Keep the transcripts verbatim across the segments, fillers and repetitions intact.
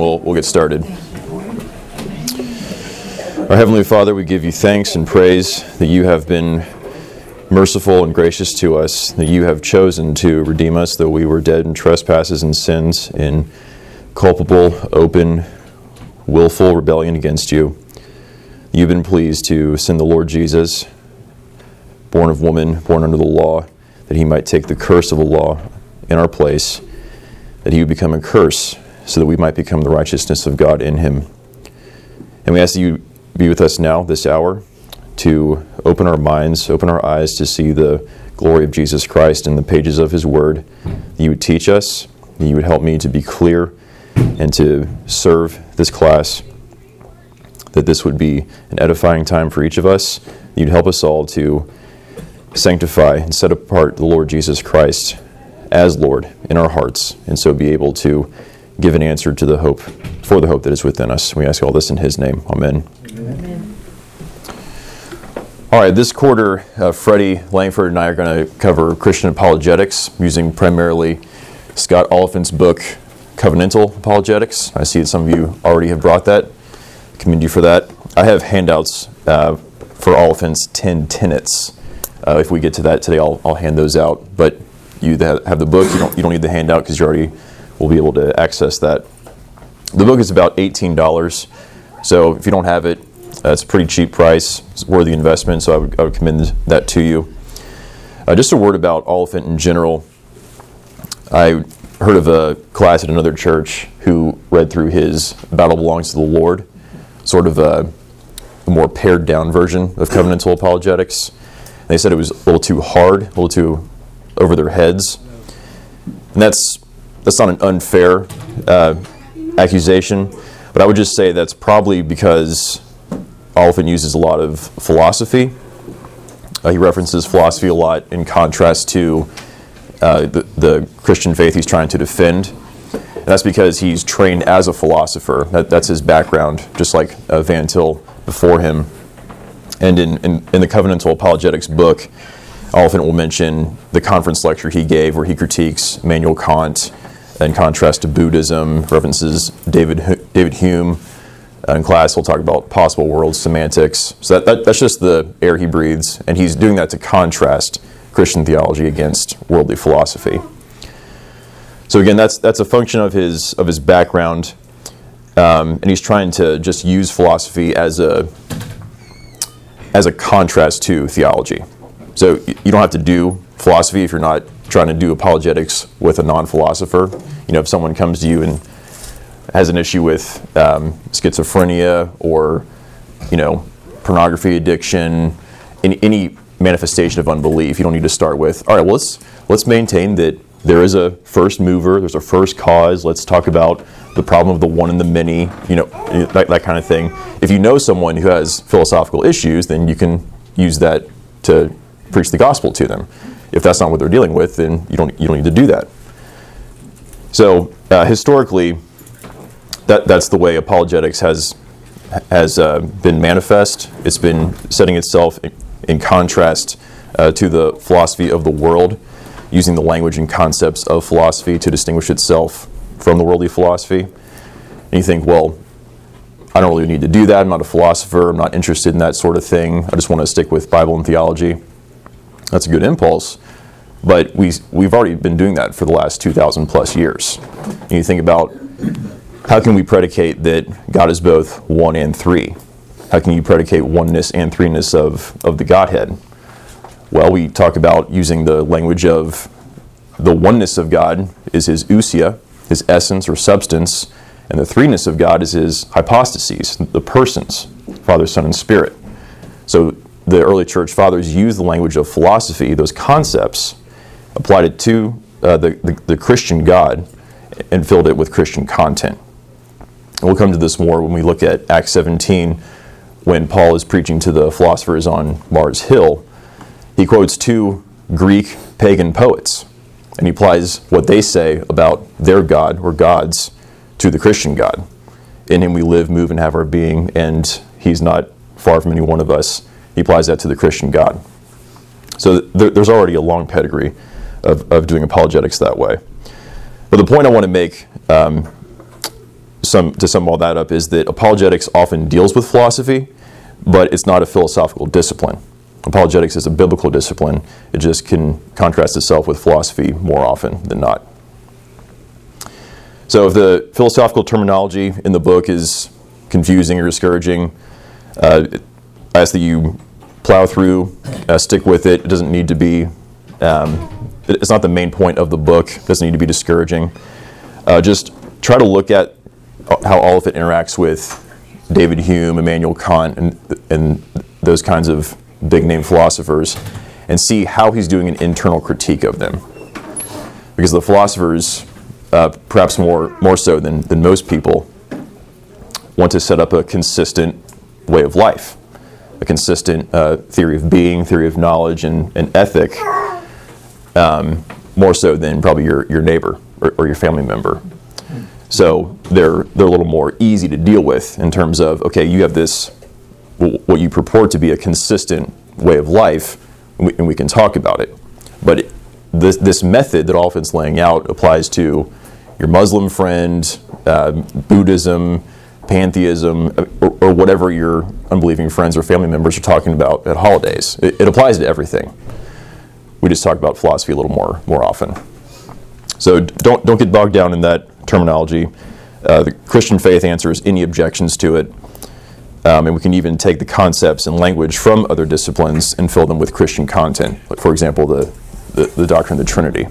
we'll, we'll get started. Our Heavenly Father, we give you thanks and praise that you have been merciful and gracious to us, that you have chosen to redeem us, though we were dead in trespasses and sins, in culpable, open, willful rebellion against you. You've been pleased to send the Lord Jesus, born of woman, born under the law, that he might take the curse of the law in our place, that he would become a curse so that we might become the righteousness of God in him. And we ask that you be with us now, this hour, to open our minds, open our eyes to see the glory of Jesus Christ in the pages of his word, that you would teach us, that you would help me to be clear and to serve this class, that this would be an edifying time for each of us. You'd help us all to sanctify and set apart the Lord Jesus Christ as Lord in our hearts, and so be able to give an answer to the hope, for the hope that is within us. We ask all this in his name. Amen. Amen. All right, this quarter, uh, Freddie Langford and I are going to cover Christian apologetics using primarily Scott Oliphant's book, Covenantal Apologetics. I see that some of you already have brought that. I commend you for that. I have handouts uh, for Oliphant's ten tenets. Uh, if we get to that today, I'll, I'll hand those out. But you that have the book, you don't you don't need the handout because you already will be able to access that. The book is about eighteen dollars, so if you don't have it, uh, it's a pretty cheap price. It's a worthy investment, so I would, I would commend that to you. Uh, just a word about Oliphant in general. I heard of a class at another church who read through his Battle Belongs to the Lord, sort of a, a more pared down version of covenantal apologetics. And they said it was a little too hard, a little too over their heads. And that's that's not an unfair uh, accusation, but I would just say that's probably because Oliphant uses a lot of philosophy. Uh, he references philosophy a lot in contrast to uh, the, the Christian faith he's trying to defend. And that's because he's trained as a philosopher. That, that's his background, just like uh, Van Til before him. And in, in, in the Covenantal Apologetics book, Oliphant will mention the conference lecture he gave where he critiques Immanuel Kant in contrast to Buddhism, references David David Hume. Uh, in class, he'll talk about possible world semantics. So that, that, that's just the air he breathes, and he's doing that to contrast Christian theology against worldly philosophy. So again, that's that's a function of his of his background, um, and he's trying to just use philosophy as a as a contrast to theology. So you don't have to do philosophy if you're not trying to do apologetics with a non-philosopher. You know, if someone comes to you and has an issue with um, schizophrenia or, you know, pornography addiction, any, any manifestation of unbelief, you don't need to start with, all right, well, let's let's maintain that there is a first mover, there's a first cause. Let's talk about the problem of the one and the many, you know, that, that kind of thing. If you know someone who has philosophical issues, then you can use that to preach the gospel to them. If that's not what they're dealing with, then you don't you don't need to do that. So uh, historically, that that's the way apologetics has has uh, been manifest. It's been setting itself in, in contrast uh, to the philosophy of the world, using the language and concepts of philosophy to distinguish itself from the worldly philosophy. And you think, well, I don't really need to do that. I'm not a philosopher. I'm not interested in that sort of thing. I just want to stick with Bible and theology. That's a good impulse, but we, we've already been doing that for the last two thousand plus years. And you think about, how can we predicate that God is both one and three? How can you predicate oneness and threeness of, of the Godhead? Well, we talk about using the language of the oneness of God is his ousia, his essence or substance, and the threeness of God is his hypostases, the persons, Father, Son, and Spirit. So the early church fathers used the language of philosophy, those concepts, applied it to uh, the, the, the Christian God, and filled it with Christian content. And we'll come to this more when we look at Acts seventeen, when Paul is preaching to the philosophers on Mars Hill. He quotes two Greek pagan poets, and he applies what they say about their God or gods to the Christian God. In him we live, move, and have our being, and he's not far from any one of us. He applies that to the Christian God. So there, there's already a long pedigree of, of doing apologetics that way. But the point I want to make um, sum, to sum all that up is that apologetics often deals with philosophy, but it's not a philosophical discipline. Apologetics is a biblical discipline. It just can contrast itself with philosophy more often than not. So if the philosophical terminology in the book is confusing or discouraging, uh, I ask that you plow through, uh, stick with it. It doesn't need to be, um, it's not the main point of the book. It doesn't need to be discouraging. Uh, just try to look at how all of it interacts with David Hume, Immanuel Kant, and, and those kinds of big-name philosophers, and see how he's doing an internal critique of them. Because the philosophers, uh, perhaps more more so than, than most people, want to set up a consistent way of life, a consistent uh, theory of being, theory of knowledge, and, and ethic, um, more so than probably your, your neighbor or, or your family member. So they're they're a little more easy to deal with in terms of, okay, you have this, what you purport to be a consistent way of life, and we, and we can talk about it. But it, this this method that Oliphant's laying out applies to your Muslim friend, uh, Buddhism, pantheism, or, or whatever your unbelieving friends or family members are talking about at holidays. It, it applies to everything. We just talk about philosophy a little more more often. So don't don't get bogged down in that terminology. Uh, the Christian faith answers any objections to it, um, and we can even take the concepts and language from other disciplines and fill them with Christian content. Like, for example, the, the the doctrine of the Trinity.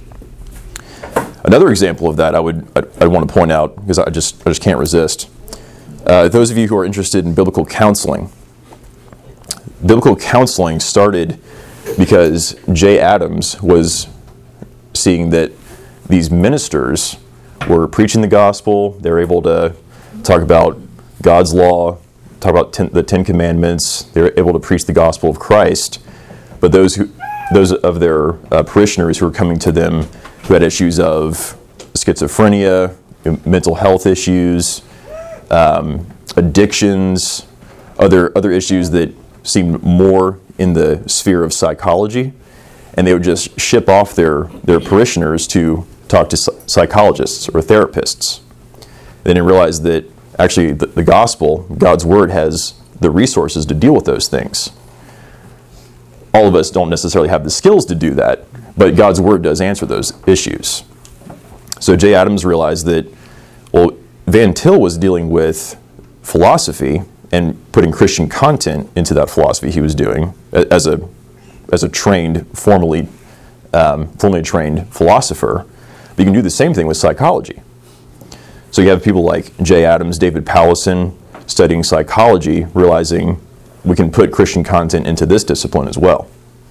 Another example of that I would I, I want to point out, because I just I just can't resist. Uh, those of you who are interested in biblical counseling, biblical counseling started because Jay Adams was seeing that these ministers were preaching the gospel. They were able to talk about God's law, talk about ten, the Ten Commandments. They were able to preach the gospel of Christ. But those who, those of their uh, parishioners who were coming to them who had issues of schizophrenia, mental health issues, um, addictions, other other issues that seemed more in the sphere of psychology, and they would just ship off their, their parishioners to talk to psychologists or therapists. They didn't realize that actually the, the gospel, God's word, has the resources to deal with those things. All of us don't necessarily have the skills to do that, but God's word does answer those issues. So Jay Adams realized that, well, Van Til was dealing with philosophy and putting Christian content into that philosophy he was doing as a as a trained, formally um, formally trained philosopher. But you can do the same thing with psychology. So you have people like Jay Adams, David Powlison studying psychology, realizing we can put Christian content into this discipline as well.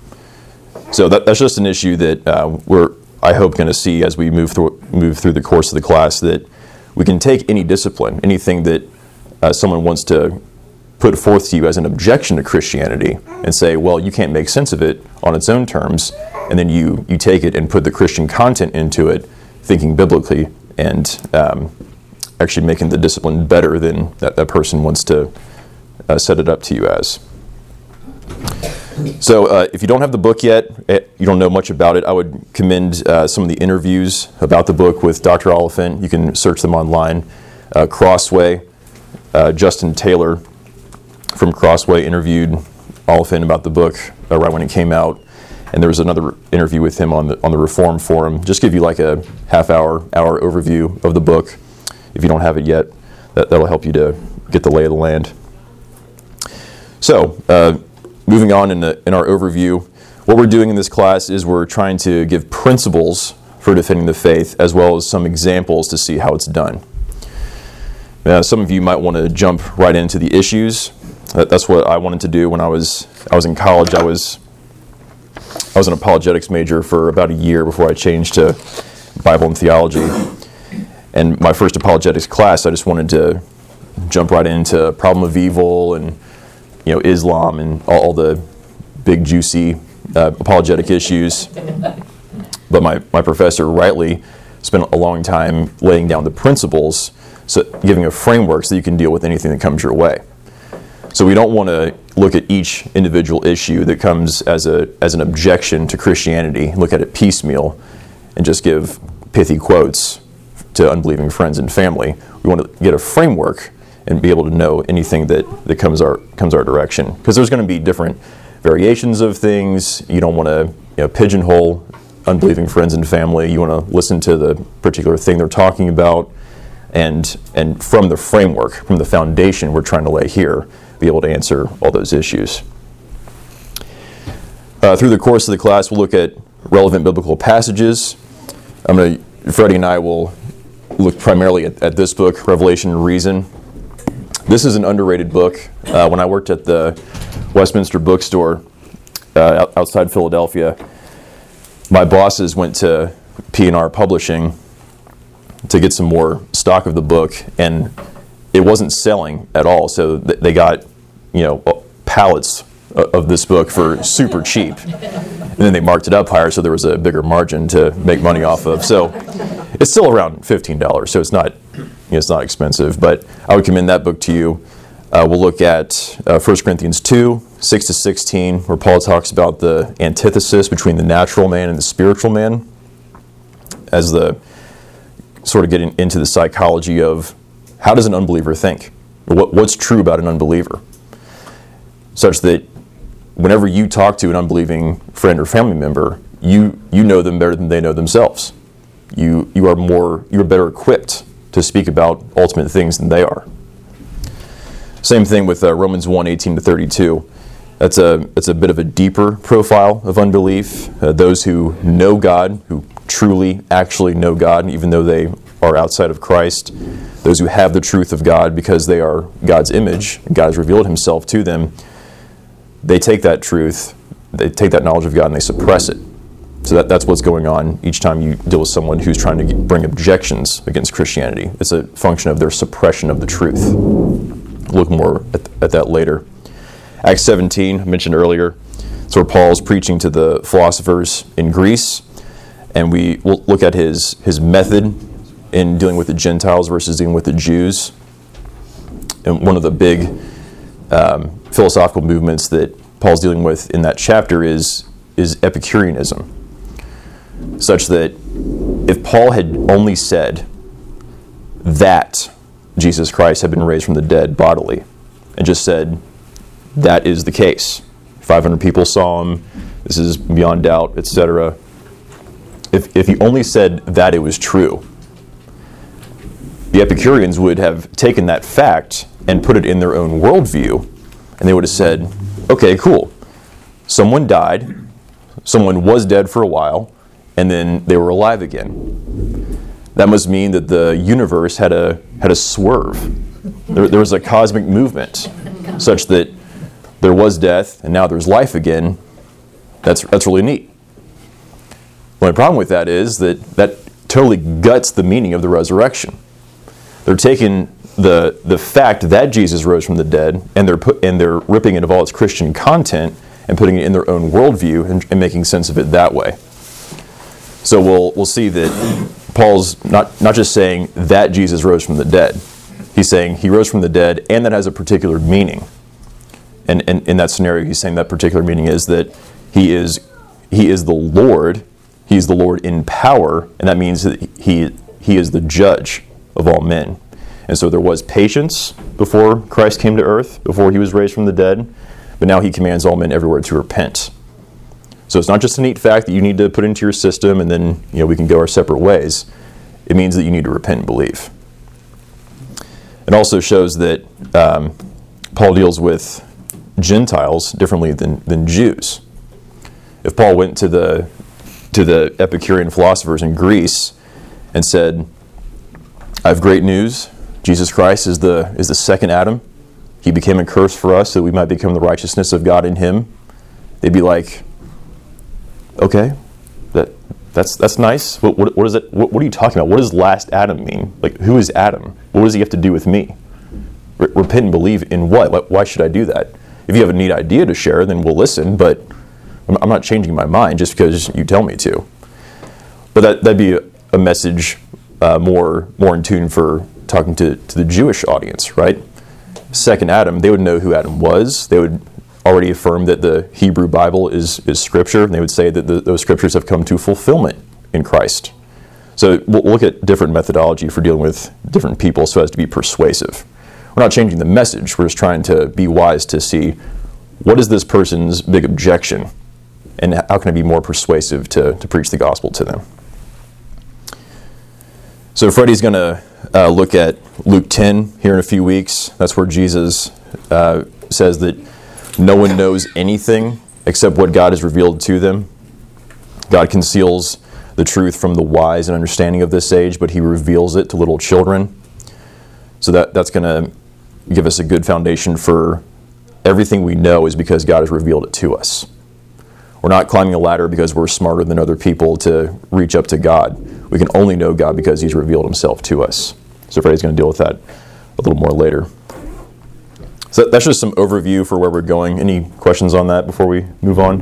So that, that's just an issue that uh, we're, I hope, going to see as we move through move through the course of the class, that we can take any discipline, anything that uh, someone wants to put forth to you as an objection to Christianity, and say, well, you can't make sense of it on its own terms, and then you, you take it and put the Christian content into it, thinking biblically, and um, actually making the discipline better than that, that person wants to uh, set it up to you as. So uh, if you don't have the book yet, you don't know much about it, I would commend uh, some of the interviews about the book with Doctor Oliphant. You can search them online. Uh, Crossway, uh, Justin Taylor from Crossway interviewed Oliphant about the book uh, right when it came out, and there was another interview with him on the on the Reform Forum. Just give you like a half hour, hour overview of the book. If you don't have it yet, that, that'll help you to get the lay of the land. So, uh, moving on in, the, in our overview, what we're doing in this class is we're trying to give principles for defending the faith, as well as some examples to see how it's done. Now, some of you might want to jump right into the issues. That, that's what I wanted to do when I was I was in college. I was I was an apologetics major for about a year before I changed to Bible and theology. And my first apologetics class, I just wanted to jump right into problem of evil and, you know, Islam and all, all the big juicy uh, apologetic issues. But my, my professor rightly spent a long time laying down the principles, so giving a framework so you can deal with anything that comes your way. So we don't want to look at each individual issue that comes as a as an objection to Christianity, look at it piecemeal, and just give pithy quotes to unbelieving friends and family. We want to get a framework and be able to know anything that, that comes our comes our direction. Because there's going to be different variations of things. You don't want to you know, pigeonhole unbelieving friends and family. You want to listen to the particular thing they're talking about, and and from the framework, from the foundation we're trying to lay here, be able to answer all those issues. Uh, through the course of the class, we'll look at relevant biblical passages. I'm going to, Freddie and I will look primarily at, at this book, Revelation and Reason. This is an underrated book. Uh, when I worked at the Westminster Bookstore uh, outside Philadelphia, my bosses went to P and R Publishing to get some more stock of the book, and it wasn't selling at all. So th- they got, you know, pallets of this book for super cheap, and then they marked it up higher, so there was a bigger margin to make money off of. So it's still around fifteen dollars, so it's not, you know, it's not expensive. But I would commend that book to you. Uh, we'll look at uh, First Corinthians two, six to sixteen, where Paul talks about the antithesis between the natural man and the spiritual man, as the sort of getting into the psychology of how does an unbeliever think? What, what's true about an unbeliever? Such that whenever you talk to an unbelieving friend or family member, you you know them better than they know themselves. You you are more you're better equipped to speak about ultimate things than they are. Same thing with uh, Romans one, eighteen to thirty-two. That's a it's a bit of a deeper profile of unbelief. Uh, those who know God, who truly actually know God, even though they are outside of Christ. Those who have the truth of God because they are God's image, and God has revealed himself to them. They take that truth, they take that knowledge of God, and they suppress it. So that, that's what's going on each time you deal with someone who's trying to get, bring objections against Christianity. It's a function of their suppression of the truth. We'll look more at, at that later. Acts seventeen, I mentioned earlier, it's where Paul's preaching to the philosophers in Greece, and we will look at his, his method in dealing with the Gentiles versus dealing with the Jews. And one of the big um, philosophical movements that Paul's dealing with in that chapter is is Epicureanism, such that if Paul had only said that Jesus Christ had been raised from the dead bodily, and just said that is the case, five hundred people saw him, this is beyond doubt, et cetera. If if he only said that it was true, the Epicureans would have taken that fact and put it in their own worldview, and they would have said, okay, cool. Someone died, someone was dead for a while, and then they were alive again. That must mean that the universe had a had a swerve. There, there was a cosmic movement, such that there was death, and now there's life again. That's that's really neat. The only problem with that is that that totally guts the meaning of the resurrection. They're taking the the fact that Jesus rose from the dead, and they're put and they're ripping it of all its Christian content and putting it in their own worldview and, and making sense of it that way. So we'll we'll see that Paul's not not just saying that Jesus rose from the dead. He's saying he rose from the dead, and that has a particular meaning. And, and in that scenario, he's saying that particular meaning is that he is he is the Lord. He's the Lord in power, and that means that he he is the judge of all men. And so there was patience before Christ came to earth, before he was raised from the dead, but now he commands all men everywhere to repent. So it's not just a neat fact that you need to put into your system and then, you know, we can go our separate ways. It means that you need to repent and believe. It also shows that um, Paul deals with Gentiles differently than, than Jews. If Paul went to the to the Epicurean philosophers in Greece and said, I have great news. Jesus Christ is the is the second Adam. He became a curse for us so that we might become the righteousness of God in him. They'd be like, okay, that that's that's nice. What what, what is it? What, what are you talking about? What does last Adam mean? Like, who is Adam? What does he have to do with me? Re- repent and believe in what? Why, why should I do that? If you have a neat idea to share, then we'll listen. But I'm, I'm not changing my mind just because you tell me to. But that that'd be a, a message uh, more more in tune for talking to, to the Jewish audience, right? Second Adam, they would know who Adam was. They would already affirm that the Hebrew Bible is, is Scripture, and they would say that the, those Scriptures have come to fulfillment in Christ. So we'll look at different methodology for dealing with different people so as to be persuasive. We're not changing the message. We're just trying to be wise to see what is this person's big objection and how can I be more persuasive to, to preach the gospel to them. So Freddie's going to uh, look at Luke ten here in a few weeks. That's where Jesus uh, says that no one knows anything except what God has revealed to them. God conceals the truth from the wise and understanding of this age, but he reveals it to little children. So that, that's going to give us a good foundation for everything we know is because God has revealed it to us. We're not climbing a ladder because we're smarter than other people to reach up to God. We can only know God because he's revealed himself to us. So Freddie's going to deal with that a little more later. So that's just some overview for where we're going. Any questions on that before we move on?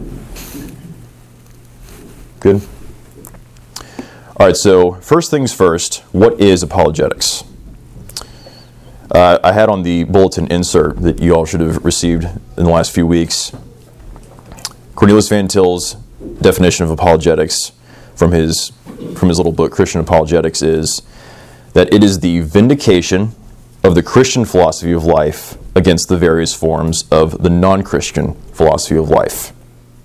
Good? All right, so first things first, what is apologetics? Uh, I had on the bulletin insert that you all should have received in the last few weeks Cornelius Van Til's definition of apologetics from his from his little book, Christian Apologetics, is that it is the vindication of the Christian philosophy of life against the various forms of the non-Christian philosophy of life.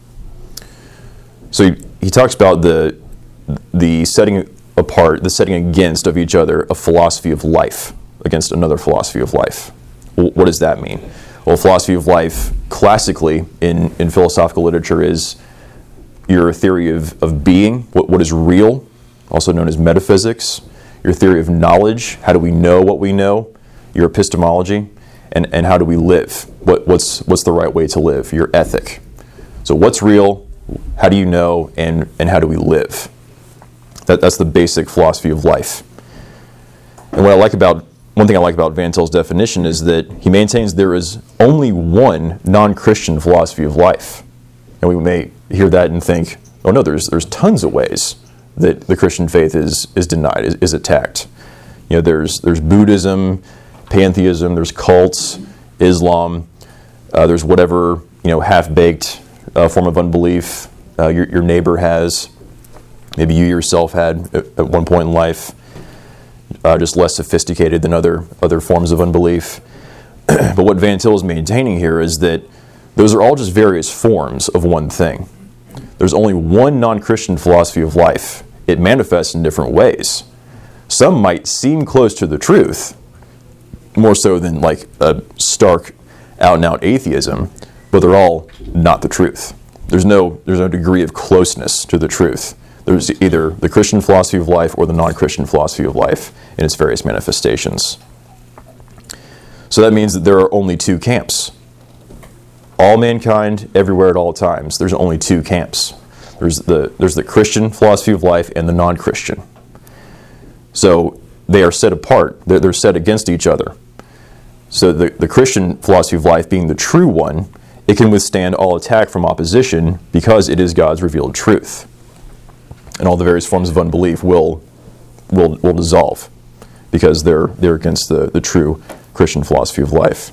So he, he talks about the the setting apart, the setting against of each other, a philosophy of life against another philosophy of life. Well, what does that mean? Well, philosophy of life, classically in, in philosophical literature, is your theory of, of being, what, what is real, also known as metaphysics, your theory of knowledge, how do we know what we know, your epistemology, and, and how do we live, what, what's, what's the right way to live, your ethic. So what's real, how do you know, and, and how do we live? That, that's the basic philosophy of life. And what I like about, one thing I like about Van Til's definition is that he maintains there is only one non-Christian philosophy of life. And we may hear that and think, oh no, there's there's tons of ways that the Christian faith is is denied, is, is attacked. You know, there's there's Buddhism, pantheism, there's cults, Islam, uh, there's whatever, you know, half-baked uh, form of unbelief uh, your, your neighbor has. Maybe you yourself had at, at one point in life, uh, just less sophisticated than other other forms of unbelief. But what Van Til is maintaining here is that those are all just various forms of one thing. There's only one non-Christian philosophy of life. It manifests in different ways. Some might seem close to the truth, more so than like a stark, out-and-out atheism, but they're all not the truth. There's no, there's no degree of closeness to the truth. There's either the Christian philosophy of life or the non-Christian philosophy of life in its various manifestations. So that means that there are only two camps. All mankind, everywhere at all times, there's only two camps. There's the, there's the Christian philosophy of life and the non-Christian. So they are set apart. They're, they're set against each other. So the, the Christian philosophy of life being the true one, it can withstand all attack from opposition because it is God's revealed truth. And all the various forms of unbelief will will, will dissolve because they're, they're against the, the true Christian philosophy of life.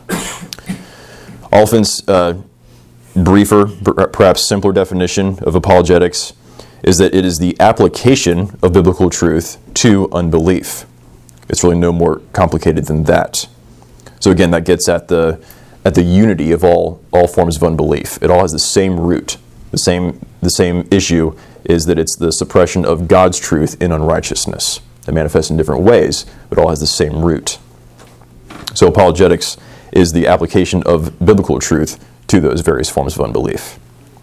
Alphen's uh, briefer, perhaps simpler definition of apologetics is that it is the application of biblical truth to unbelief. It's really no more complicated than that. So again, that gets at the at the unity of all all forms of unbelief. It all has the same root. The same the same issue is that it's the suppression of God's truth in unrighteousness. It manifests in different ways, but all has the same root. So apologetics is the application of biblical truth to those various forms of unbelief.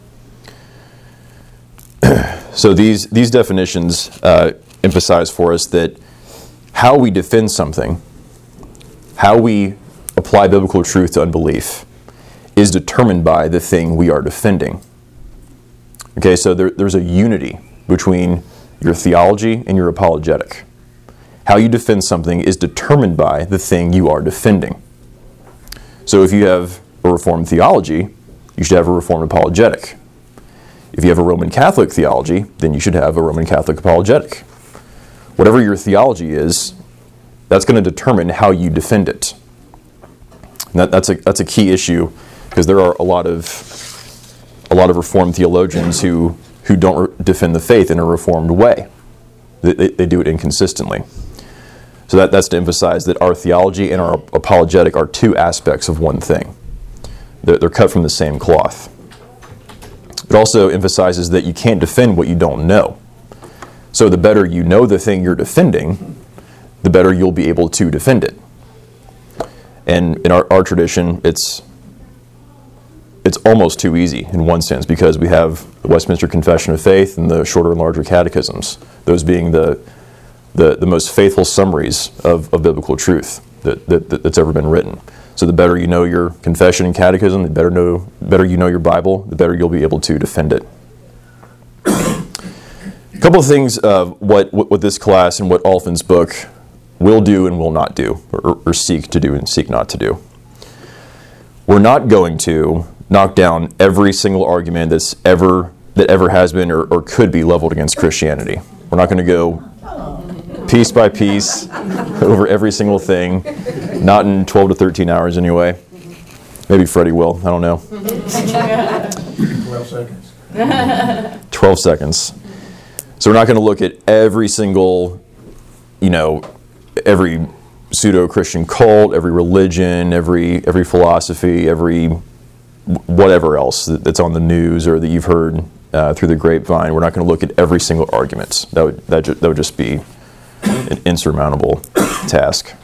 So these these definitions uh, emphasize for us that how we defend something, how we apply biblical truth to unbelief, is determined by the thing we are defending. Okay, so there, there's a unity between your theology and your apologetic. How you defend something is determined by the thing you are defending. So if you have a Reformed theology, you should have a Reformed apologetic. If you have a Roman Catholic theology, then you should have a Roman Catholic apologetic. Whatever your theology is, that's going to determine how you defend it. And that, that's a that's a key issue because there are a lot of a lot of Reformed theologians who who don't re- defend the faith in a Reformed way. They, they, they do it inconsistently. So that, that's to emphasize that our theology and our apologetic are two aspects of one thing. They're, they're cut from the same cloth. It also emphasizes that you can't defend what you don't know. So the better you know the thing you're defending, the better you'll be able to defend it. And in our, our tradition, it's it's almost too easy in one sense, because we have the Westminster Confession of Faith and the shorter and larger catechisms, those being the the, the most faithful summaries of, of biblical truth that, that, that's ever been written. So the better you know your confession and catechism, the better know better you know your Bible, the better you'll be able to defend it. A couple of things of what, what, what this class and what Olafen's book will do and will not do, or, or seek to do and seek not to do. We're not going to knock down every single argument that's ever that ever has been or, or could be leveled against Christianity. We're not going to go piece by piece over every single thing, not in twelve to thirteen hours anyway. Maybe Freddie will, I don't know. twelve seconds. twelve seconds. So we're not going to look at every single, you know, every pseudo-Christian cult, every religion, every every philosophy, every whatever else that's on the news or that you've heard uh, through the grapevine. We're not going to look at every single argument. That would that, ju- that would just be an insurmountable task.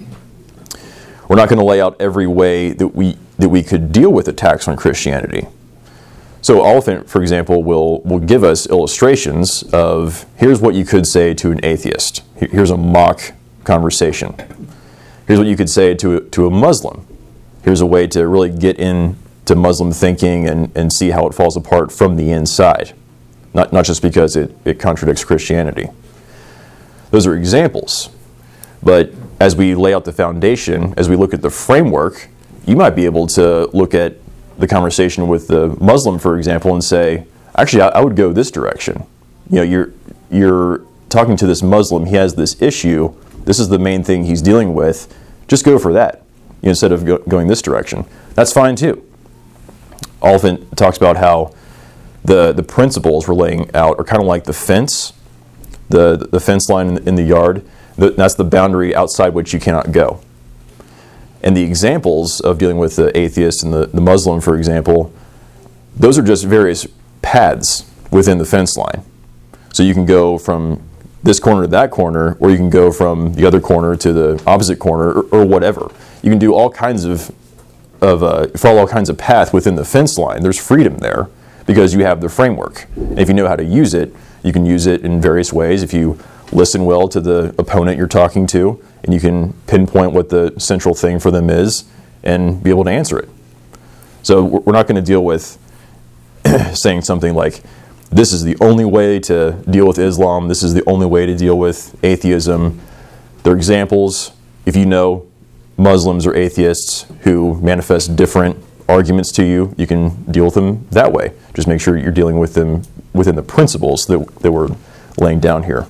We're not going to lay out every way that we that we could deal with attacks on Christianity. So Oliphant, for example, will will give us illustrations of here's what you could say to an atheist. Here's a mock conversation. Here's what you could say to a, to a Muslim. Here's a way to really get into Muslim thinking and, and see how it falls apart from the inside, not not just because it, it contradicts Christianity. Those are examples. But as we lay out the foundation, as we look at the framework, you might be able to look at the conversation with the Muslim, for example, and say, actually, I, I would go this direction. You know, you're you're talking to this Muslim, he has this issue, this is the main thing he's dealing with, just go for that, you know, instead of go, going this direction. That's fine too. Oliphant talks about how the, the principles we're laying out are kind of like the fence, the, the fence line in the, in the yard. The, that's the boundary outside which you cannot go. And the examples of dealing with the atheist and the, the Muslim, for example, those are just various paths within the fence line. So you can go from this corner to that corner, or you can go from the other corner to the opposite corner, or, or whatever. You can do all kinds of, of uh, follow all kinds of path within the fence line. There's freedom there because you have the framework. And if you know how to use it, you can use it in various ways. If you listen well to the opponent you're talking to, and you can pinpoint what the central thing for them is and be able to answer it. So we're not going to deal with saying something like, this is the only way to deal with Islam, this is the only way to deal with atheism. They're examples. If you know Muslims or atheists who manifest different arguments to you, you can deal with them that way. Just make sure you're dealing with them within the principles that, that we're laying down here.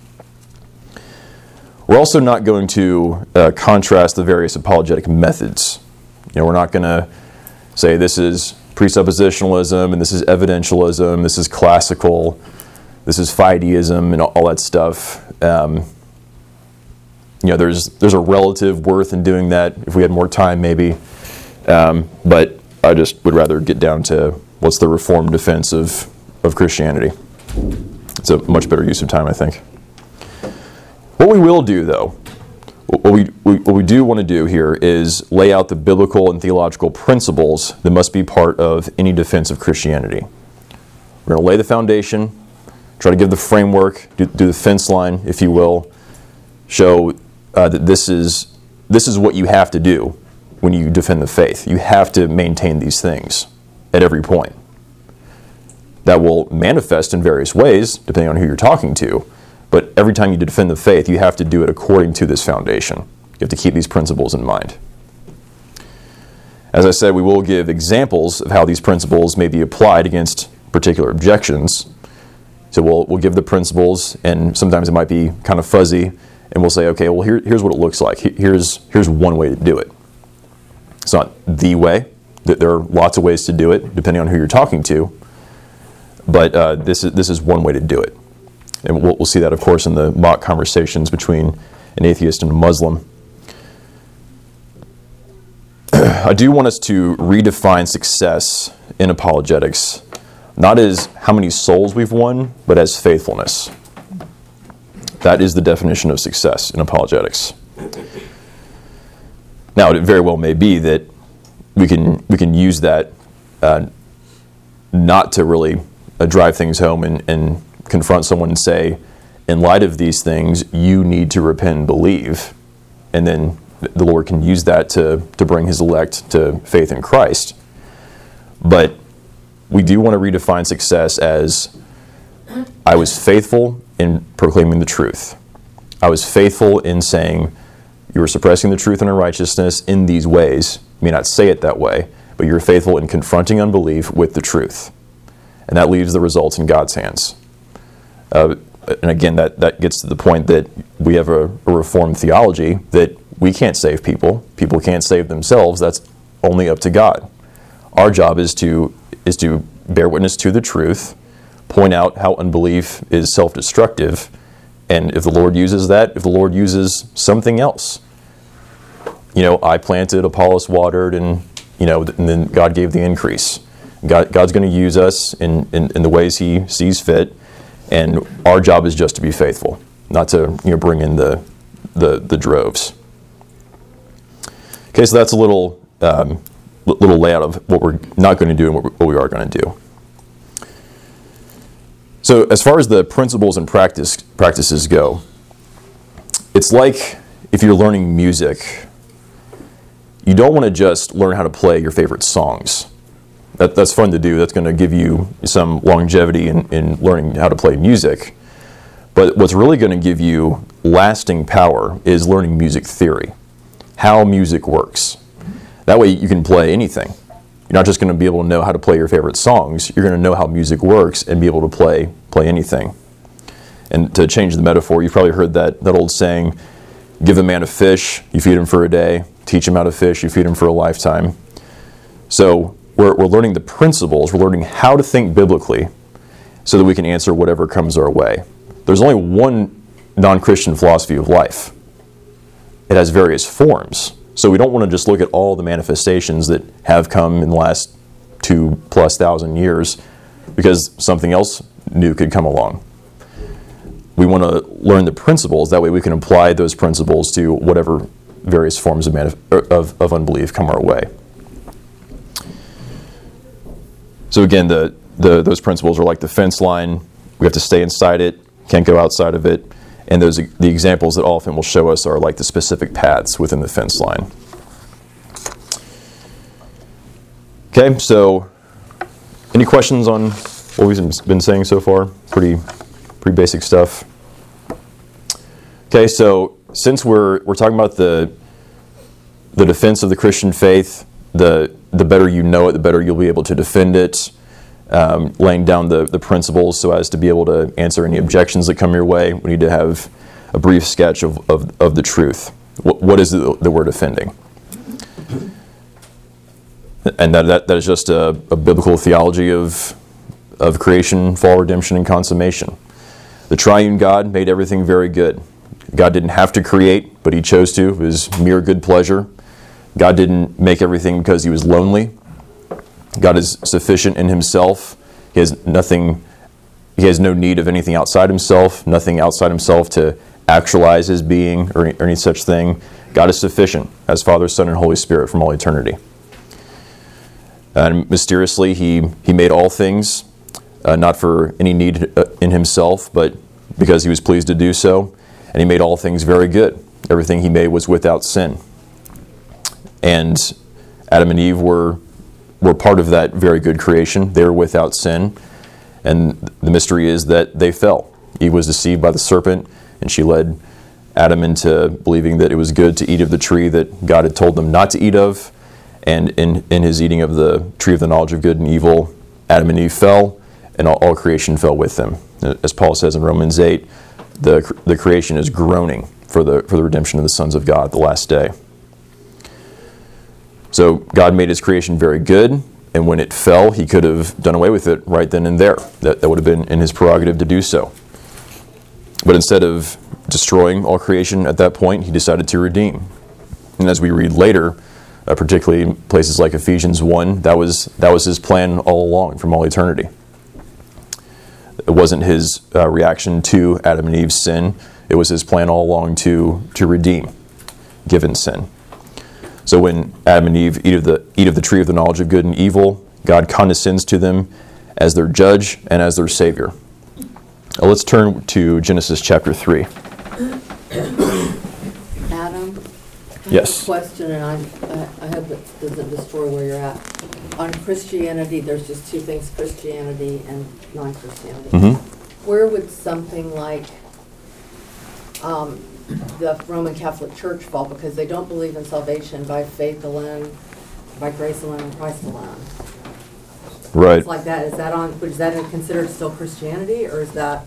We're also not going to uh, contrast the various apologetic methods. You know, we're not going to say this is presuppositionalism and this is evidentialism, this is classical, this is fideism, and all, all that stuff. Um, you know, there's there's a relative worth in doing that. If we had more time, maybe. Um, but I just would rather get down to what's the Reformed defense of of Christianity. It's a much better use of time, I think. What we will do, though, what we, we, what we do want to do here is lay out the biblical and theological principles that must be part of any defense of Christianity. We're going to lay the foundation, try to give the framework, do, do the fence line, if you will, show uh, that this is this is what you have to do when you defend the faith. You have to maintain these things at every point. That will manifest in various ways, depending on who you're talking to. But every time you defend the faith, you have to do it according to this foundation. You have to keep these principles in mind. As I said, we will give examples of how these principles may be applied against particular objections. So we'll we'll give the principles, and sometimes it might be kind of fuzzy, and we'll say, okay, well, here, here's what it looks like. Here's, here's one way to do it. It's not the way. There are lots of ways to do it, depending on who you're talking to. But uh, this is this is one way to do it. And we'll, we'll see that, of course, in the mock conversations between an atheist and a Muslim. I do want us to redefine success in apologetics, not as how many souls we've won, but as faithfulness. That is the definition of success in apologetics. Now, it very well may be that we can we can use that uh, not to really uh, drive things home and, and confront someone and say, in light of these things, you need to repent and believe. And then the Lord can use that to, to bring his elect to faith in Christ. But we do want to redefine success as, I was faithful in proclaiming the truth. I was faithful in saying, you were suppressing the truth and unrighteousness in these ways. You may not say it that way, but you're faithful in confronting unbelief with the truth. And that leaves the results in God's hands. Uh, and again, that, that gets to the point that we have a, a Reformed theology that we can't save people. People can't save themselves. That's only up to God. Our job is to is to bear witness to the truth, point out how unbelief is self-destructive, and if the Lord uses that, if the Lord uses something else, you know, I planted, Apollos watered, and you know, and then God gave the increase. God, God's going to use us in, in, in the ways He sees fit, and our job is just to be faithful, not to you know bring in the the, the droves. Okay, so that's a little um, little layout of what we're not going to do and what we are going to do. So as far as the principles and practice practices go, it's like if you're learning music, you don't want to just learn how to play your favorite songs. That, that's fun to do. That's going to give you some longevity in, in learning how to play music. But what's really going to give you lasting power is learning music theory, how music works. That way you can play anything. You're not just going to be able to know how to play your favorite songs. You're going to know how music works and be able to play play anything. And to change the metaphor, you've probably heard that, that old saying, give a man a fish, you feed him for a day. Teach him how to fish, you feed him for a lifetime. So we're, we're learning the principles. We're learning how to think biblically so that we can answer whatever comes our way. There's only one non-Christian philosophy of life. It has various forms. So we don't want to just look at all the manifestations that have come in the last two plus thousand years because something else new could come along. We want to learn the principles. That way we can apply those principles to whatever various forms of, manif- of, of unbelief come our way. So again, the, the those principles are like the fence line. We have to stay inside it, can't go outside of it. And those the examples that often will show us are like the specific paths within the fence line. Okay, so any questions on what we've been saying so far? Pretty, pretty basic stuff. Okay, so since we're we're talking about the the defense of the Christian faith, the the better you know it, the better you'll be able to defend it. Um, laying down the, the principles so as to be able to answer any objections that come your way. We need to have a brief sketch of, of, of the truth. What, what is it that we're defending? And that, that, that is just a, a biblical theology of, of creation, fall, redemption, and consummation. The triune God made everything very good. God didn't have to create, but He chose to. It was mere good pleasure. God didn't make everything because He was lonely. God is sufficient in Himself. He has nothing, He has no need of anything outside Himself, nothing outside Himself to actualize His being or any, or any such thing. God is sufficient as Father, Son, and Holy Spirit from all eternity. And mysteriously, He, he made all things, uh, not for any need uh, in Himself, but because He was pleased to do so. And He made all things very good. Everything He made was without sin. And Adam and Eve were were part of that very good creation. They were without sin. And the mystery is that they fell. Eve was deceived by the serpent, and she led Adam into believing that it was good to eat of the tree that God had told them not to eat of. And in, in his eating of the tree of the knowledge of good and evil, Adam and Eve fell, and all, all creation fell with them. As Paul says in Romans eight, the, the creation is groaning for the, for the redemption of the sons of God, the last day. So God made His creation very good, and when it fell, He could have done away with it right then and there. That, that would have been in His prerogative to do so. But instead of destroying all creation at that point, he decided to redeem. And as we read later, uh, particularly in places like Ephesians one, that was that was his plan all along from all eternity. It wasn't his uh, reaction to Adam and Eve's sin. It was his plan all along to, to redeem given sin. So when Adam and Eve eat of the eat of the tree of the knowledge of good and evil, God condescends to them as their judge and as their savior. Now let's turn to Genesis chapter three. Adam? I Yes. have a question, and I, I I hope it doesn't destroy where you're at. On Christianity, there's just two things, Christianity and non-Christianity. Mm-hmm. Where would something like um, the Roman Catholic Church fall? Because they don't believe in salvation by faith alone, by grace alone, and Christ alone. Right. It's like that. Is that on? Is that considered still Christianity, or is that?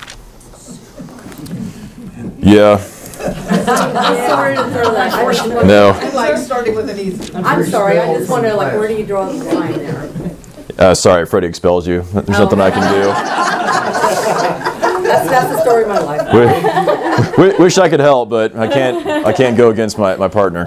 Yeah. I'm sorry to throw that. I just wanna- No. I like starting with an easy. I'm sorry. I just want to like, where do you draw the line there? Uh, sorry, Freddie expels you. There's nothing I can do. That's, that's the story of my life. W- Wish I could help, but I can't. I can't go against my, my partner.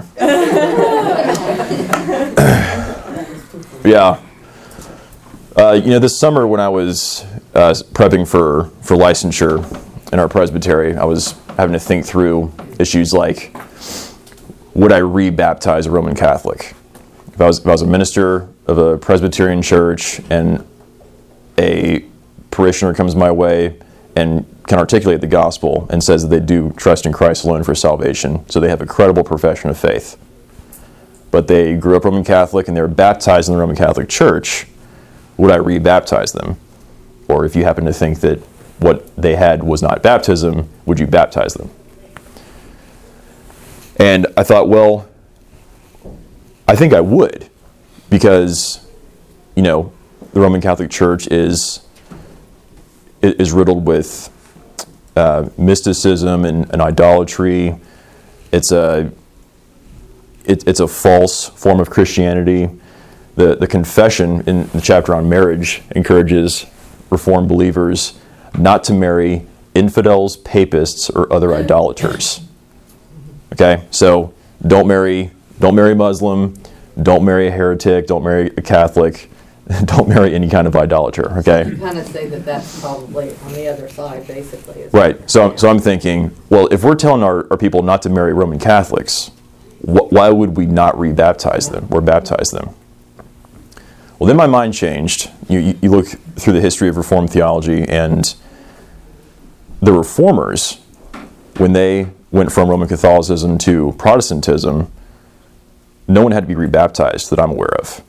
Yeah. Uh, you know, this summer when I was uh, prepping for, for licensure in our presbytery, I was having to think through issues like, would I re-baptize a Roman Catholic? If I was, if I was a minister of a Presbyterian church and a parishioner comes my way and can articulate the gospel and says that they do trust in Christ alone for salvation, so they have a credible profession of faith, but they grew up Roman Catholic and they were baptized in the Roman Catholic Church, would I re-baptize them? Or if you happen to think that what they had was not baptism, would you baptize them? And I thought, well, I think I would, because, you know, the Roman Catholic Church is is riddled with uh, mysticism and, and idolatry. It's a it, it's a false form of Christianity. The the confession in the chapter on marriage encourages Reformed believers not to marry infidels, papists, or other idolaters. Okay, so don't marry don't marry a Muslim, don't marry a heretic, don't marry a Catholic, don't marry any kind of idolater. Okay. You kind of say that that's probably on the other side, basically. Is Right. So so I'm thinking, well, if we're telling our, our people not to marry Roman Catholics, wh- why would we not re-baptize them or baptize them? Well, then my mind changed. You, you, you look through the history of Reformed theology, and the Reformers, when they went from Roman Catholicism to Protestantism, no one had to be rebaptized that I'm aware of.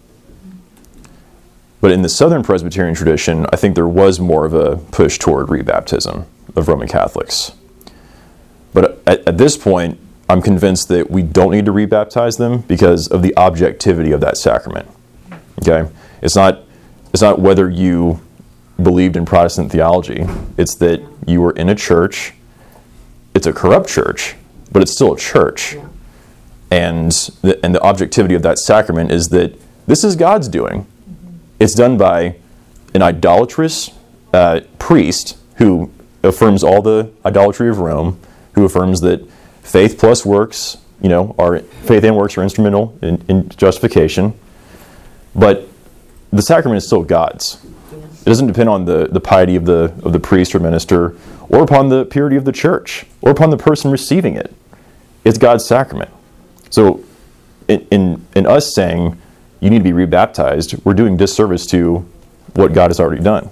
But in the Southern Presbyterian tradition, I think there was more of a push toward rebaptism of Roman Catholics. But at, at this point, I'm convinced that we don't need to rebaptize them because of the objectivity of that sacrament. Okay? It's not it's not whether you believed in Protestant theology. It's that you were in a church. It's a corrupt church, but it's still a church. Yeah. And the, and the objectivity of that sacrament is that this is God's doing. Mm-hmm. It's done by an idolatrous uh, priest who affirms all the idolatry of Rome, who affirms that faith plus works, you know, are faith and works are instrumental in, in justification. But the sacrament is still God's. It doesn't depend on the, the piety of the of the priest or minister, or upon the purity of the church, or upon the person receiving it. It's God's sacrament. So in, in, in us saying you need to be rebaptized, we're doing disservice to what God has already done.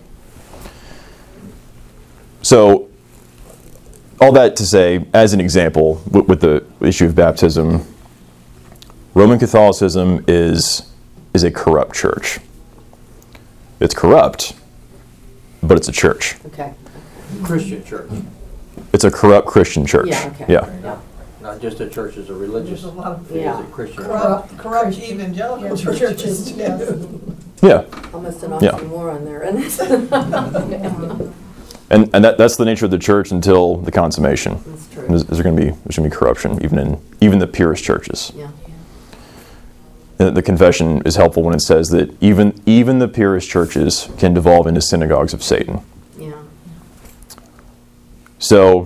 So all that to say, as an example, with, with the issue of baptism, Roman Catholicism is is a corrupt church. It's corrupt, but it's a church. Okay. Christian church, It's a corrupt Christian church. Yeah, okay. Yeah. Yeah. not just a church as a religious, There's a lot of it is Yeah. a Christian. corrupt, corrupt evangelical churches too. Yeah. Almost an Yeah. oxymoron there, isn't it? And and that, that's the nature of the church until the consummation. That's true. There's, there's going to be there's going to be corruption even in even the purest churches. Yeah. And the confession is helpful when it says that even even the purest churches can devolve into synagogues of Satan. Yeah. So,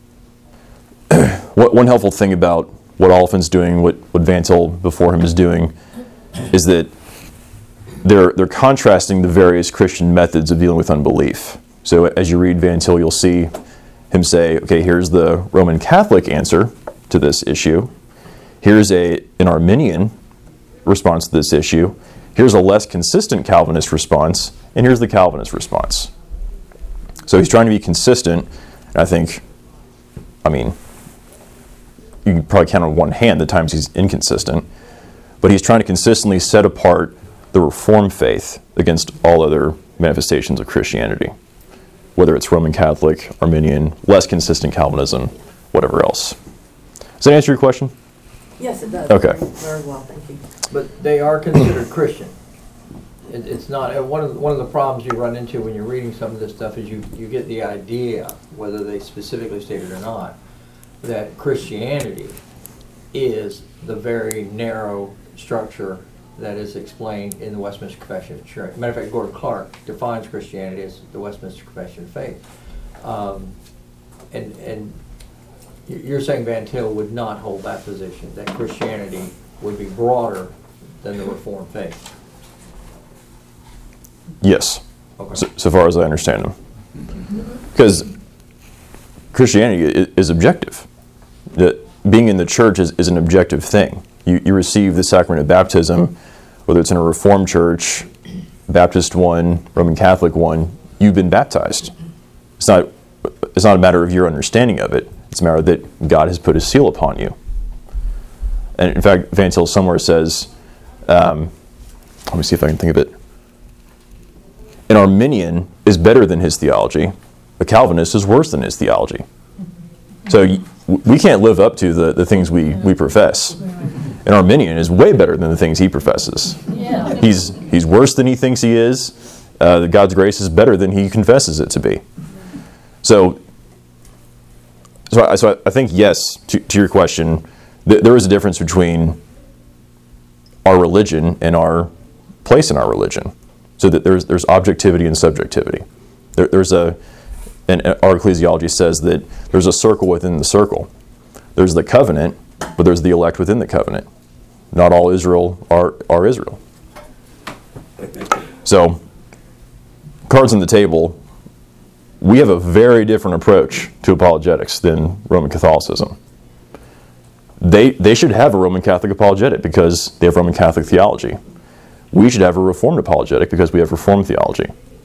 what, one helpful thing about what Oliphant's doing, what, what Van Til before him is doing, is that they're, they're contrasting the various Christian methods of dealing with unbelief. So as you read Van Til, you'll see him say, okay, here's the Roman Catholic answer to this issue. Here's a, an Arminian response to this issue. Here's a less consistent Calvinist response. And here's the Calvinist response. So he's trying to be consistent. And I think, I mean, you can probably count on one hand the times he's inconsistent. But he's trying to consistently set apart the Reformed faith against all other manifestations of Christianity, whether it's Roman Catholic, Arminian, less consistent Calvinism, whatever else. Does that answer your question? Yes, it does. Okay. Very, very well, thank you. But they are considered Christian. It, it's not, and one of, the, one of the problems you run into when you're reading some of this stuff is you, you get the idea, whether they specifically state it or not, that Christianity is the very narrow structure that is explained in the Westminster Confession of Church. Matter of fact, Gordon Clark defines Christianity as the Westminster Confession of Faith. Um, and, and you're saying Van Til would not hold that position, that Christianity would be broader than the Reformed faith? Yes, Okay. so, so far as I understand him. Because Christianity is, is objective. The, being in the church is, is an objective thing. You, you receive the sacrament of baptism, whether it's in a Reformed church, Baptist one, Roman Catholic one, you've been baptized. It's not, it's not a matter of your understanding of it. It's a matter that God has put his seal upon you. And in fact, Van Til somewhere says, um, let me see if I can think of it. An Arminian is better than his theology. A Calvinist is worse than his theology. So y- we can't live up to the, the things we, we profess. An Arminian is way better than the things he professes. Yeah. He's, he's worse than he thinks he is. Uh, God's grace is better than he confesses it to be. So, so, I, so I think, yes, to, to your question, th- there is a difference between our religion and our place in our religion. So that there's there's objectivity and subjectivity. There, there's a, and our ecclesiology says that there's a circle within the circle. There's the covenant, but there's the elect within the covenant. Not all Israel are, are Israel. So, cards on the table, we have a very different approach to apologetics than Roman Catholicism. They, they should have a Roman Catholic apologetic because they have Roman Catholic theology. We should have a Reformed apologetic because we have Reformed theology.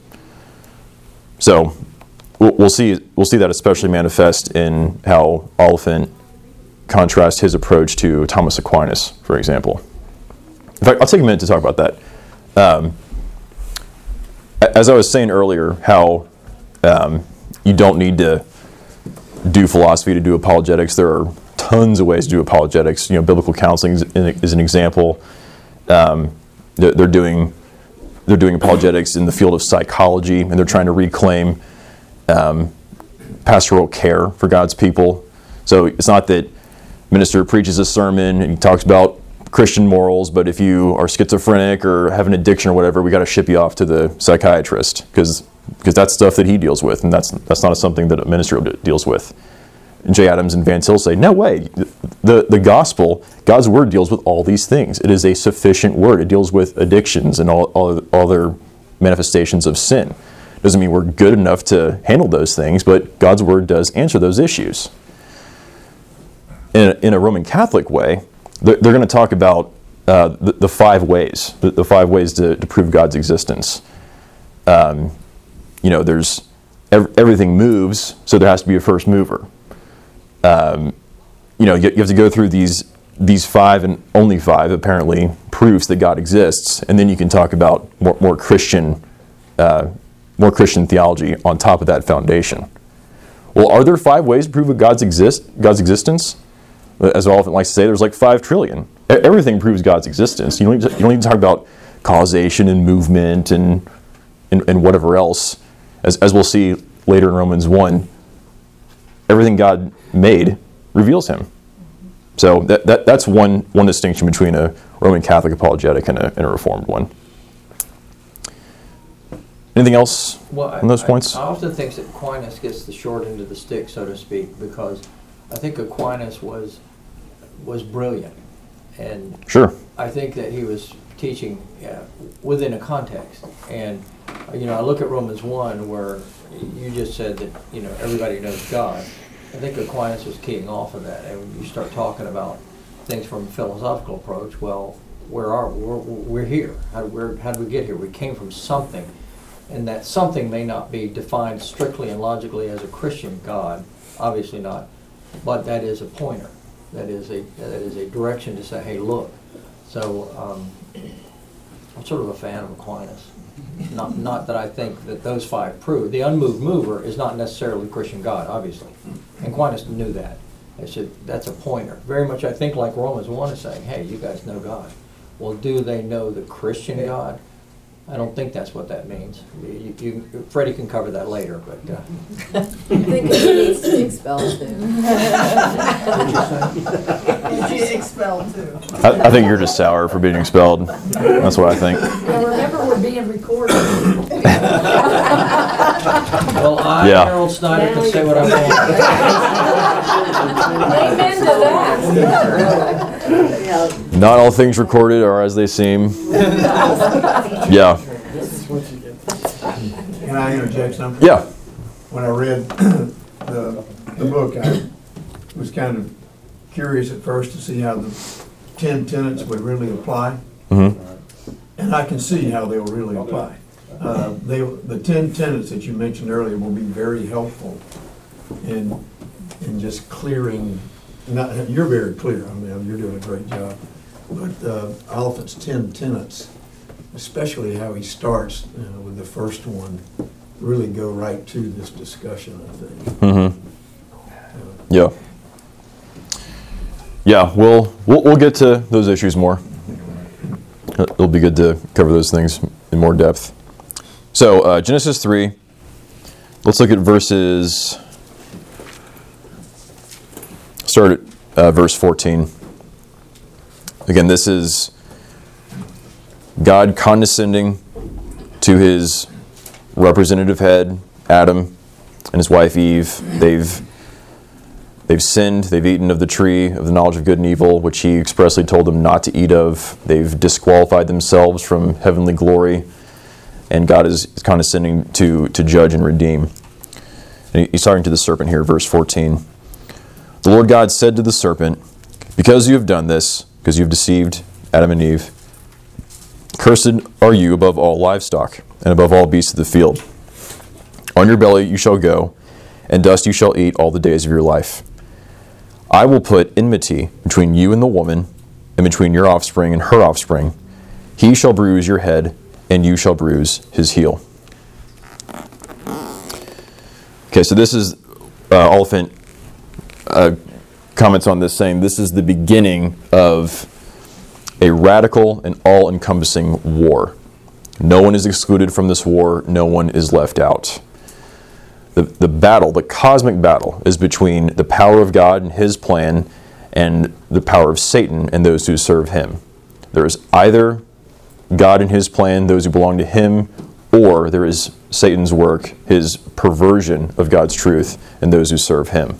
So we'll, we'll see we'll see that especially manifest in how Oliphant contrasts his approach to Thomas Aquinas, for example. In fact, I'll take a minute to talk about that. Um, as I was saying earlier, how um, you don't need to do philosophy to do apologetics. There are tons of ways to do apologetics. You know, biblical counseling is, is an example. Um, They're doing they're doing apologetics in the field of psychology, and they're trying to reclaim um, pastoral care for God's people. So it's not that minister preaches a sermon and he talks about Christian morals, but if you are schizophrenic or have an addiction or whatever, we got to ship you off to the psychiatrist because because that's stuff that he deals with, and that's that's not something that a minister deals with. And Jay Adams and Van Til say, no way. The, the gospel, God's word deals with all these things. It is a sufficient word. It deals with addictions and all, all other manifestations of sin. Doesn't mean we're good enough to handle those things, but God's word does answer those issues. In a, in a Roman Catholic way, they're, they're going to talk about uh, the, the five ways, the, the five ways to, to prove God's existence. Um, you know, there's ev- everything moves, so there has to be a first mover. Um, you know, you, you have to go through these these five and only five, apparently, proofs that God exists, and then you can talk about more, more Christian uh, more Christian theology on top of that foundation. Well, are there five ways to prove that God's exist God's existence? As I often like to say, there's like five trillion. Everything proves God's existence. You don't need to, you don't need to talk about causation and movement and and, and whatever else. As as we'll see later in Romans one, everything God made reveals him. So that, that that's one one distinction between a Roman Catholic apologetic and a, and a Reformed one. Anything else Well, I- on those I- points? I often think that Aquinas gets the short end of the stick, so to speak, because I think Aquinas was was brilliant, and Sure. I think that he was teaching uh, within a context. And uh, you know, I look at Romans one, where you just said that you know everybody knows God. I think Aquinas was keying off of that, and when you start talking about things from a philosophical approach, well, where are we? We're, we're here. How, where, how did we get here? We came from something. And that something may not be defined strictly and logically as a Christian God, obviously not, but that is a pointer. That is a that is a direction to say, hey, look. So um, I'm sort of a fan of Aquinas. Not not that I think that those five prove. The unmoved mover is not necessarily Christian God, obviously. And Aquinas knew that. They said that's a pointer. Very much, I think, like Romans one is saying, hey, you guys know God. Well, do they know the Christian God? I don't think that's what that means. You, you, Freddie can cover that later, but. Uh. I think he needs to be expelled too. She's expelled too. I, I think you're just sour for being expelled. That's what I think. Now remember, we're being recorded. Well, I, Yeah. Harold Snyder, can say what I want. Amen to that. Yeah. Not all things recorded are as they seem. Yeah. Can I interject something? Yeah. When I read the, the book, I was kind of curious at first to see how the ten tenets would really apply. Mm-hmm. And I can see how they'll really apply. Uh, they, the ten tenets that you mentioned earlier will be very helpful in, in just clearing, not, you're very clear on them, you're doing a great job. But uh, Oliphant's ten tenets, especially how he starts uh, with the first one, really go right to this discussion, I think. Mm-hmm. Yeah. Yeah, we'll, we'll we'll get to those issues more. It'll be good to cover those things in more depth. So, uh, Genesis three, let's look at verses, start at uh, verse fourteen. Again, this is God condescending to his representative head, Adam, and his wife Eve. They've they've sinned. They've eaten of the tree of the knowledge of good and evil, which he expressly told them not to eat of. They've disqualified themselves from heavenly glory, and God is condescending to, to judge and redeem. And he's talking to the serpent here, verse fourteen. The Lord God said to the serpent, because you have done this, because you've deceived Adam and Eve, cursed are you above all livestock, and above all beasts of the field. On your belly you shall go, and dust you shall eat all the days of your life. I will put enmity between you and the woman, and between your offspring and her offspring. He shall bruise your head, and you shall bruise his heel. Okay, so this is uh, Oliphant uh, comments on this, saying this is the beginning of a radical and all-encompassing war. No one is excluded from this war. No one is left out. The, the battle, the cosmic battle, is between the power of God and his plan and the power of Satan and those who serve him. There is either God and his plan, those who belong to him, or there is Satan's work, his perversion of God's truth, and those who serve him.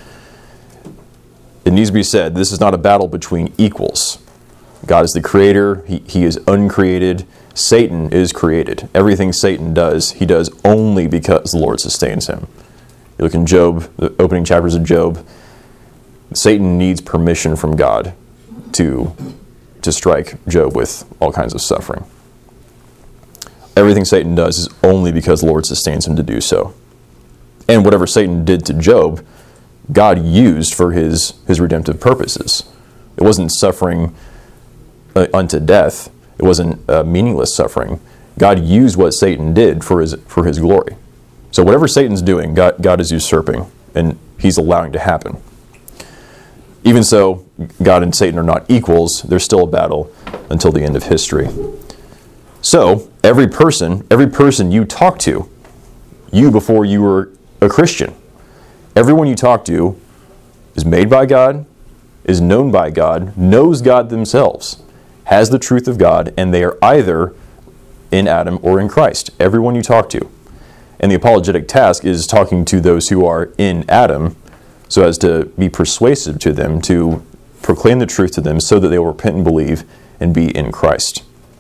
It needs to be said, this is not a battle between equals. God is the creator. He, he is uncreated. Satan is created. Everything Satan does, he does only because the Lord sustains him. You look in Job, the opening chapters of Job, Satan needs permission from God to, to strike Job with all kinds of suffering. Everything Satan does is only because the Lord sustains him to do so. And whatever Satan did to Job, God used for his, his redemptive purposes. It wasn't suffering uh, unto death. It wasn't uh, meaningless suffering. God used what Satan did for his for his glory. So whatever Satan's doing, God, God is usurping, and he's allowing to happen. Even so, God and Satan are not equals. There's still a battle until the end of history. So every person, every person you talk to, you before you were a Christian, everyone you talk to is made by God, is known by God, knows God themselves, has the truth of God, and they are either in Adam or in Christ. Everyone you talk to. And the apologetic task is talking to those who are in Adam so as to be persuasive to them, to proclaim the truth to them so that they will repent and believe and be in Christ.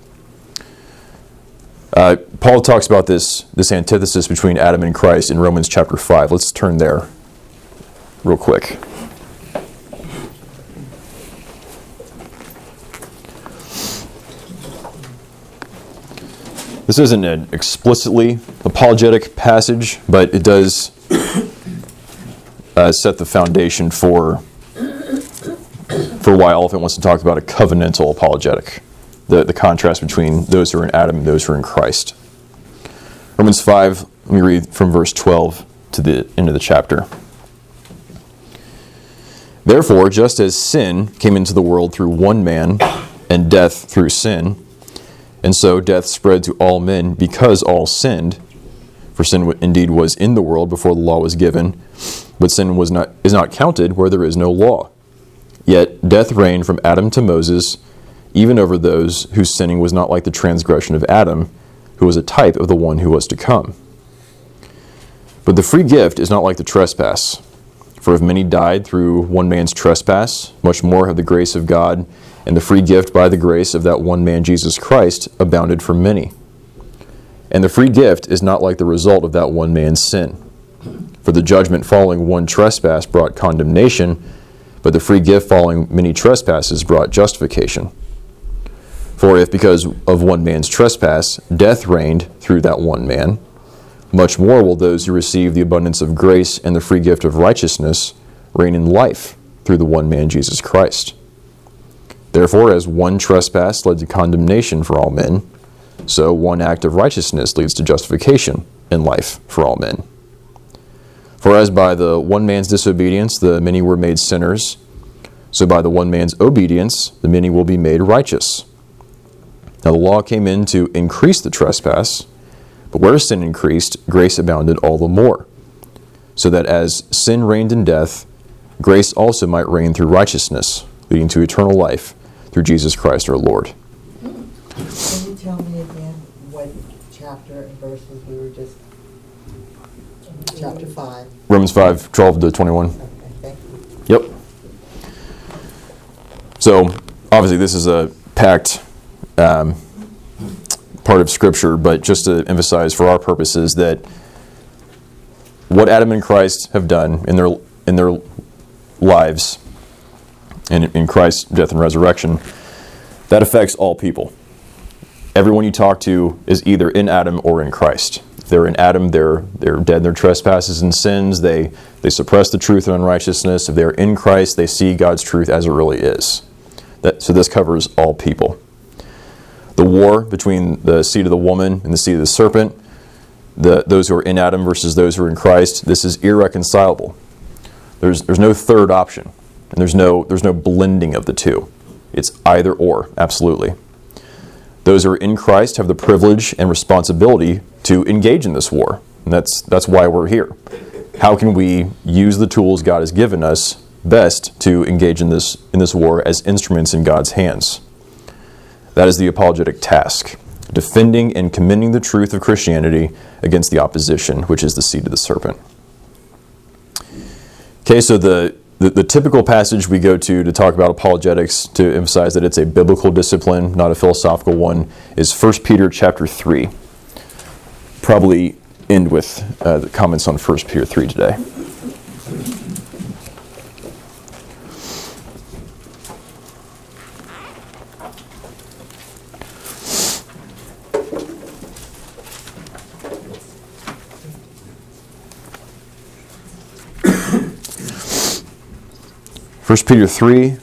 Uh, Paul talks about this, this antithesis between Adam and Christ in Romans chapter five. Let's turn there real quick. This isn't an explicitly apologetic passage, but it does uh, set the foundation for, for why Oliphant wants to talk about a covenantal apologetic, the, the contrast between those who are in Adam and those who are in Christ. Romans five, let me read from verse twelve to the end of the chapter. Therefore, just as sin came into the world through one man, and death through sin, and so death spread to all men because all sinned. For sin indeed was in the world before the law was given, but sin was not is not counted where there is no law. Yet death reigned from Adam to Moses, even over those whose sinning was not like the transgression of Adam, who was a type of the one who was to come. But the free gift is not like the trespass. For if many died through one man's trespass, much more have the grace of God and the free gift by the grace of that one man Jesus Christ abounded for many. And the free gift is not like the result of that one man's sin. For the judgment following one trespass brought condemnation, but the free gift following many trespasses brought justification. For if because of one man's trespass death reigned through that one man, much more will those who receive the abundance of grace and the free gift of righteousness reign in life through the one man Jesus Christ. Therefore, as one trespass led to condemnation for all men, so one act of righteousness leads to justification and life for all men. For as by the one man's disobedience the many were made sinners, so by the one man's obedience the many will be made righteous. Now the law came in to increase the trespass, but where sin increased, grace abounded all the more, so that as sin reigned in death, grace also might reign through righteousness, leading to eternal life through Jesus Christ our Lord. Can you tell me again what chapter and verses we were just, chapter five? Romans five, twelve to twenty-one. Okay, thank you. Yep. So, obviously this is a packed um, part of Scripture, but just to emphasize for our purposes that what Adam and Christ have done in their in their lives, and in Christ's death and resurrection, that affects all people. Everyone you talk to is either in Adam or in Christ. If they're in Adam, they're they're dead in their trespasses and sins. They they suppress the truth and unrighteousness. If they're in Christ, they see God's truth as it really is. That, so this covers all people. The war between the seed of the woman and the seed of the serpent, the those who are in Adam versus those who are in Christ, this is irreconcilable. There's there's no third option. And there's no there's no blending of the two. It's either or, absolutely. Those who are in Christ have the privilege and responsibility to engage in this war. And that's that's why we're here. How can we use the tools God has given us best to engage in this in this war as instruments in God's hands? That is the apologetic task, defending and commending the truth of Christianity against the opposition, which is the seed of the serpent. Okay, so the The, the typical passage we go to to talk about apologetics, to emphasize that it's a biblical discipline, not a philosophical one, is First Peter chapter three. Probably end with uh, the comments on First Peter three today. First Peter three,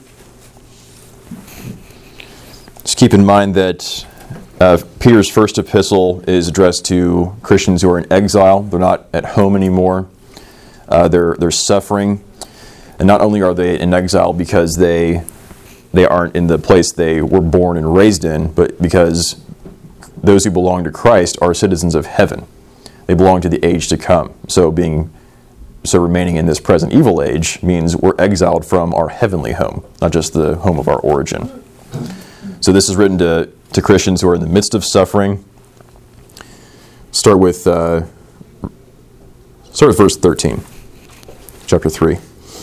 just keep in mind that uh, Peter's first epistle is addressed to Christians who are in exile. They're not at home anymore. Uh, they're they're suffering. And not only are they in exile because they they aren't in the place they were born and raised in, but because those who belong to Christ are citizens of heaven. They belong to the age to come. So being So remaining in this present evil age means we're exiled from our heavenly home, not just the home of our origin. So this is written to, to Christians who are in the midst of suffering. Start with uh, start with verse thirteen, chapter three.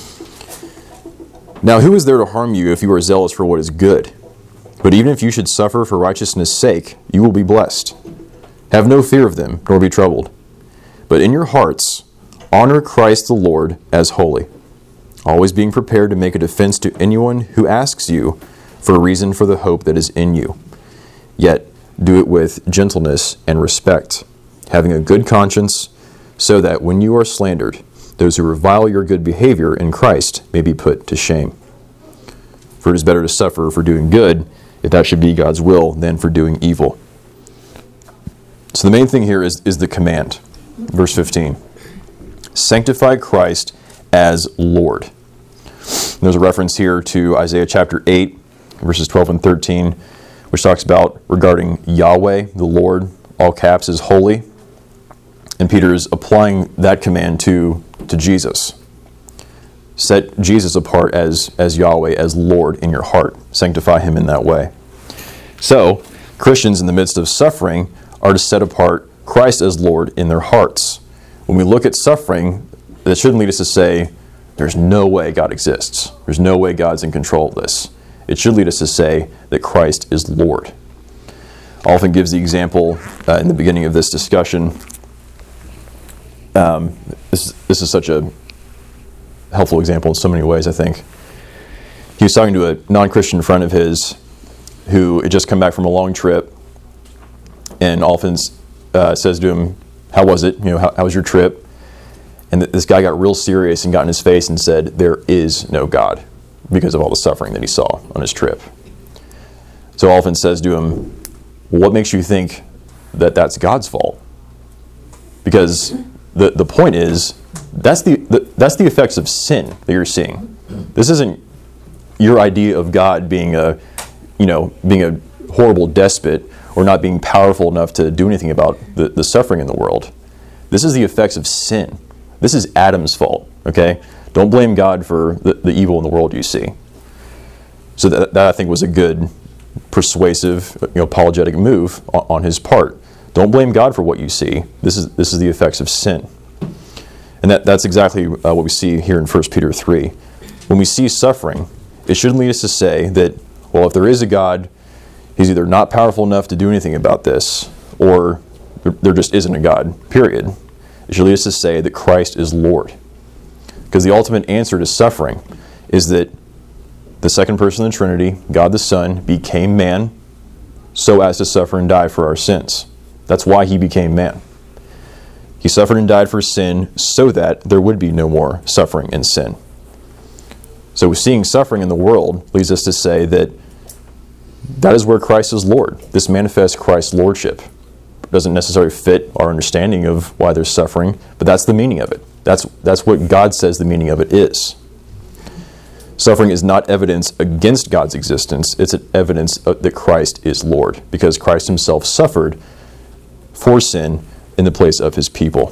Now who is there to harm you if you are zealous for what is good? But even if you should suffer for righteousness' sake, you will be blessed. Have no fear of them, nor be troubled. But in your hearts, honor Christ the Lord as holy, always being prepared to make a defense to anyone who asks you for a reason for the hope that is in you. Yet do it with gentleness and respect, having a good conscience, so that when you are slandered, those who revile your good behavior in Christ may be put to shame. For it is better to suffer for doing good, if that should be God's will, than for doing evil. So the main thing here is, is the command. Verse fifteen. Sanctify Christ as Lord. And there's a reference here to Isaiah chapter eight, verses twelve and thirteen, which talks about regarding Yahweh, the Lord, all caps, is holy. And Peter is applying that command to, to Jesus. Set Jesus apart as, as Yahweh, as Lord in your heart. Sanctify him in that way. So, Christians in the midst of suffering are to set apart Christ as Lord in their hearts. When we look at suffering, that shouldn't lead us to say, there's no way God exists. There's no way God's in control of this. It should lead us to say that Christ is Lord. Alvin gives the example uh, in the beginning of this discussion. Um, this, this is such a helpful example in so many ways, I think. He was talking to a non-Christian friend of his who had just come back from a long trip, and Alvin uh, says to him, how was it? You know, how, how was your trip? And th- this guy got real serious and got in his face and said, there is no God, because of all the suffering that he saw on his trip. So Alvin says to him, what makes you think that that's God's fault? Because the, the point is, that's the, the that's the effects of sin that you're seeing. This isn't your idea of God being a, you know, being a horrible despot or not being powerful enough to do anything about the, the suffering in the world. This is the effects of sin. This is Adam's fault, okay? Don't blame God for the, the evil in the world you see. So that, that I think was a good, persuasive, you know, apologetic move on, on his part. Don't blame God for what you see. This is this is the effects of sin. And that, that's exactly uh, what we see here in First Peter three. When we see suffering, it shouldn't lead us to say that, well, if there is a God, he's either not powerful enough to do anything about this, or there, there just isn't a God, period. It should lead us to say that Christ is Lord. Because the ultimate answer to suffering is that the second person of the Trinity, God the Son, became man so as to suffer and die for our sins. That's why he became man. He suffered and died for sin so that there would be no more suffering and sin. So seeing suffering in the world leads us to say that that is where Christ is Lord. This manifests Christ's lordship. It doesn't necessarily fit our understanding of why there's suffering, but that's the meaning of it. That's, that's what God says the meaning of it is. Suffering is not evidence against God's existence. It's an evidence that Christ is Lord, because Christ himself suffered for sin in the place of his people.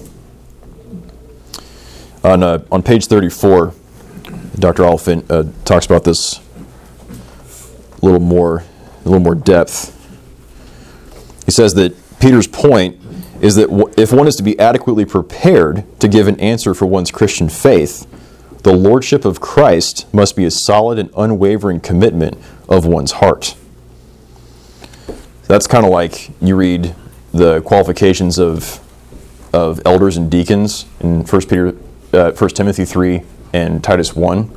On uh, on page thirty-four, Doctor Alvin uh, talks about this a little more, a little more depth. He says that Peter's point is that w- if one is to be adequately prepared to give an answer for one's Christian faith, the lordship of Christ must be a solid and unwavering commitment of one's heart. That's kind of like you read the qualifications of of elders and deacons in First Peter, uh, First Timothy three and Titus one.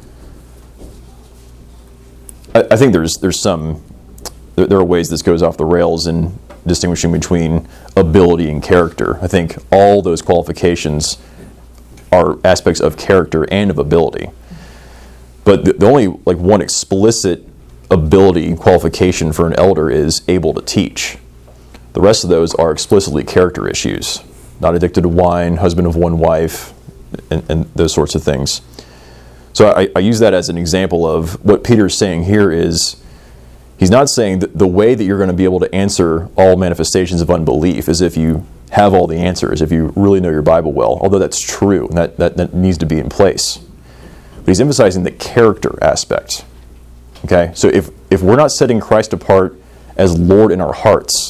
I, I think there's there's some there, there are ways this goes off the rails in distinguishing between ability and character. I think all those qualifications are aspects of character and of ability. But the, the only like one explicit ability qualification for an elder is able to teach. The rest of those are explicitly character issues. Not addicted to wine, husband of one wife, and, and those sorts of things. So I, I use that as an example of what Peter's saying here is, he's not saying that the way that you're going to be able to answer all manifestations of unbelief is if you have all the answers, if you really know your Bible well, although that's true, and that, that, that needs to be in place. But he's emphasizing the character aspect. Okay, so if, if we're not setting Christ apart as Lord in our hearts,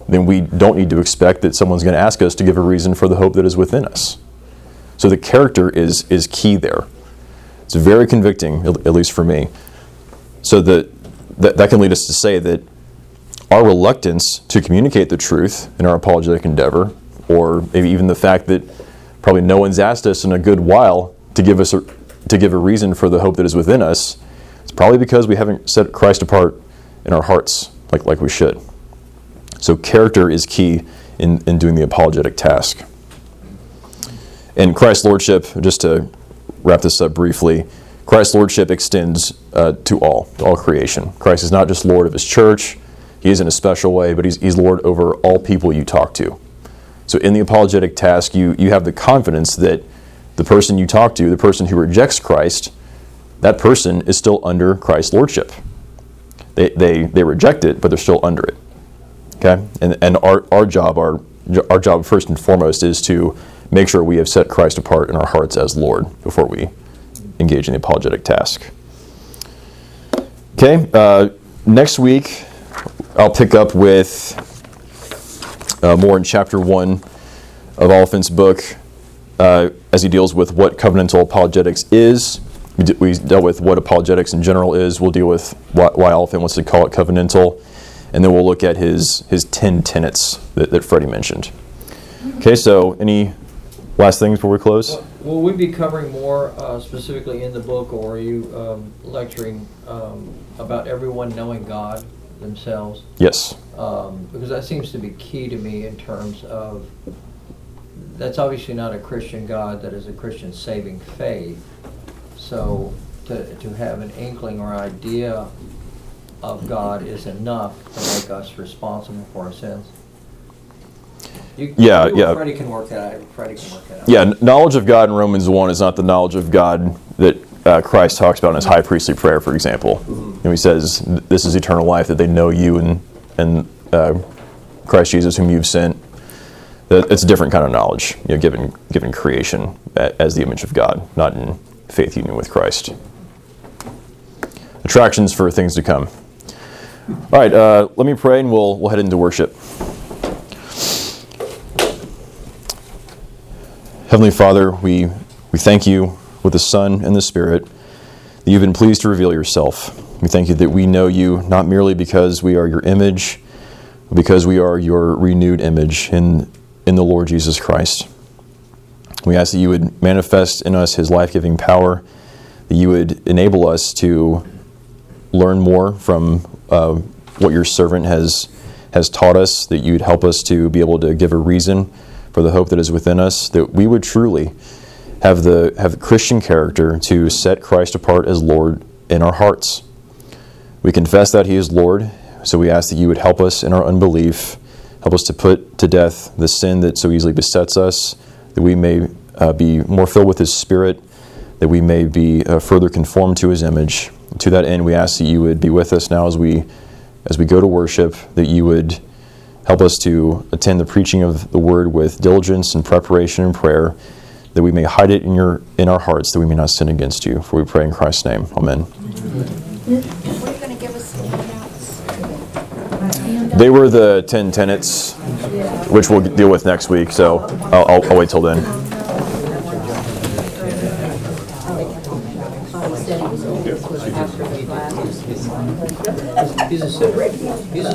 then we don't need to expect that someone's going to ask us to give a reason for the hope that is within us. So the character is is key there. It's very convicting, at least for me. So that, that that can lead us to say that our reluctance to communicate the truth in our apologetic endeavor, or maybe even the fact that probably no one's asked us in a good while to give us a, to give a reason for the hope that is within us, it's probably because we haven't set Christ apart in our hearts like, like we should. So character is key in, in doing the apologetic task. And Christ's Lordship, just to wrap this up briefly, Christ's Lordship extends uh, to all, to all creation. Christ is not just Lord of His church. He is in a special way, but he's, he's Lord over all people you talk to. So in the apologetic task, you, you have the confidence that the person you talk to, the person who rejects Christ, that person is still under Christ's Lordship. They, they, they reject it, but they're still under it. Okay? And, and our, our job, our, our job first and foremost is to make sure we have set Christ apart in our hearts as Lord before we engage in the apologetic task. Okay, uh, next week I'll pick up with uh, more in chapter one of Oliphant's book uh, as he deals with what covenantal apologetics is. We, d- we dealt with what apologetics in general is. We'll deal with why, why Oliphant wants to call it covenantal. And then we'll look at his, his ten tenets that, that Freddie mentioned. Okay, so any last things before we close? Will we be covering more uh, specifically in the book, or are you um, lecturing um, about everyone knowing God themselves? Yes. Um, because that seems to be key to me in terms of, that's obviously not a Christian God, that is a Christian saving faith. So to, to have an inkling or idea of God is enough to make us responsible for our sins. You, Yeah, you, yeah. Freddie can work that out. Freddie can work that out. Yeah, n- knowledge of God in Romans one is not the knowledge of God that uh, Christ talks about in his high priestly prayer, for example. Mm-hmm. And he says, this is eternal life, that they know you and, and uh, Christ Jesus whom you've sent. That, it's a different kind of knowledge, you know, given, given creation as the image of God, not in faith union with Christ. Attractions for things to come. All right, uh, let me pray and we'll, we'll head into worship. Heavenly Father, we, we thank you with the Son and the Spirit that you've been pleased to reveal yourself. We thank you that we know you not merely because we are your image, but because we are your renewed image in, in the Lord Jesus Christ. We ask that you would manifest in us his life-giving power, that you would enable us to learn more from uh, what your servant has, has taught us, that you'd help us to be able to give a reason for the hope that is within us, that we would truly have the have Christian character to set Christ apart as Lord in our hearts. We confess that he is Lord, so we ask that you would help us in our unbelief, help us to put to death the sin that so easily besets us, that we may uh, be more filled with his Spirit, that we may be uh, further conformed to his image. To that end, we ask that you would be with us now as we as we go to worship, that you would help us to attend the preaching of the word with diligence and preparation and prayer, that we may hide it in your in our hearts, that we may not sin against you. For we pray in Christ's name. Amen. What are you going to give us some handouts? They were the ten tenets, which we'll deal with next week, so I'll, I'll, I'll wait till then. He's a, he's a